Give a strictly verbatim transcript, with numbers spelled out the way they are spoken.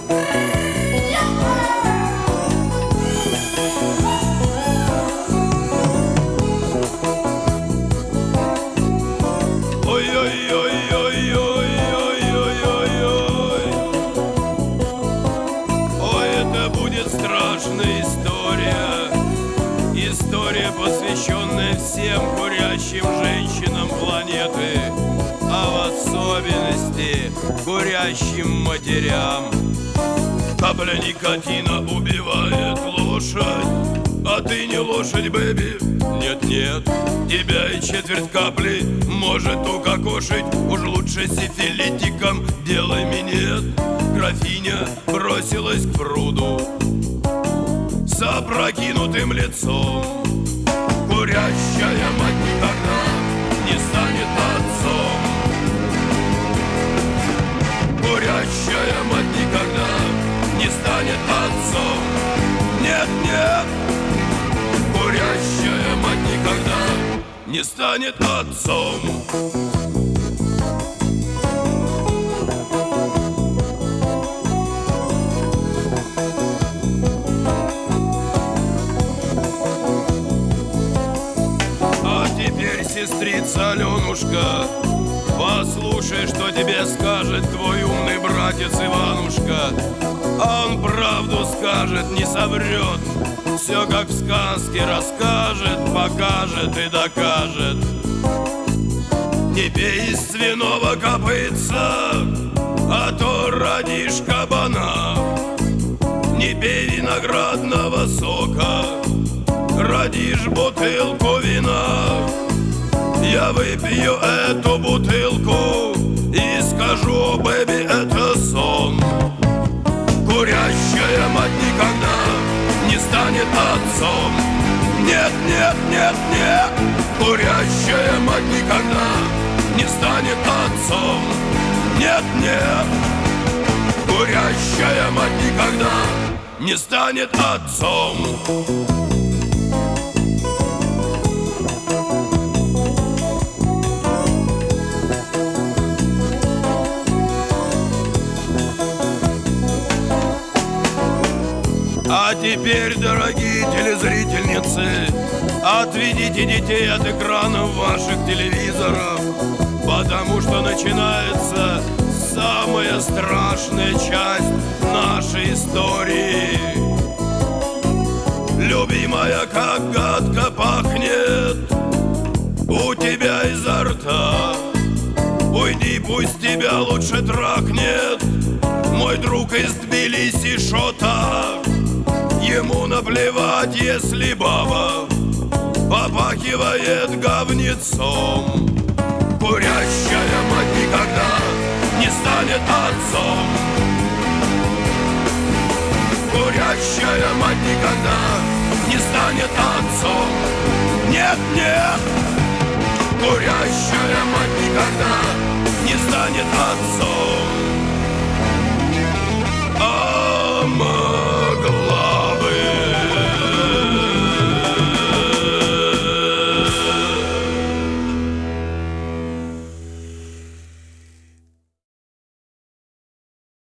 Посвященная всем курящим женщинам планеты, а в особенности курящим матерям. Капля никотина убивает лошадь, а ты не лошадь, бэби. Нет-нет, тебя и четверть капли может укокошить. Уж лучше сифилитиком делай минет. Графиня бросилась к пруду с опрокинутым лицом. Курящая мать никогда не станет отцом. Курящая мать никогда не станет отцом. Нет, нет, курящая мать никогда не станет отцом. Сестрица Аленушка, послушай, что тебе скажет твой умный братец Иванушка. А он правду скажет, не соврет, все как в сказке расскажет, покажет и докажет. Не пей из свиного копытца, а то родишь кабана. Не пей виноградного сока, родишь бутылку вина. Я выпью эту бутылку и скажу, бэби, это сон. Курящая мать никогда не станет отцом. Нет, нет, нет, нет, курящая мать никогда не станет отцом. Нет, нет, курящая мать никогда не станет отцом. А теперь, дорогие телезрительницы, отведите детей от экранов ваших телевизоров, потому что начинается самая страшная часть нашей истории. Любимая, как гадко пахнет у тебя изо рта. Уйди, пусть тебя лучше трахнет мой друг из Тбилиси Шота. Ему наплевать, если баба попахивает говнецом. Курящая мать никогда не станет отцом. Курящая мать никогда не станет отцом. Нет, нет, курящая мать никогда не станет отцом.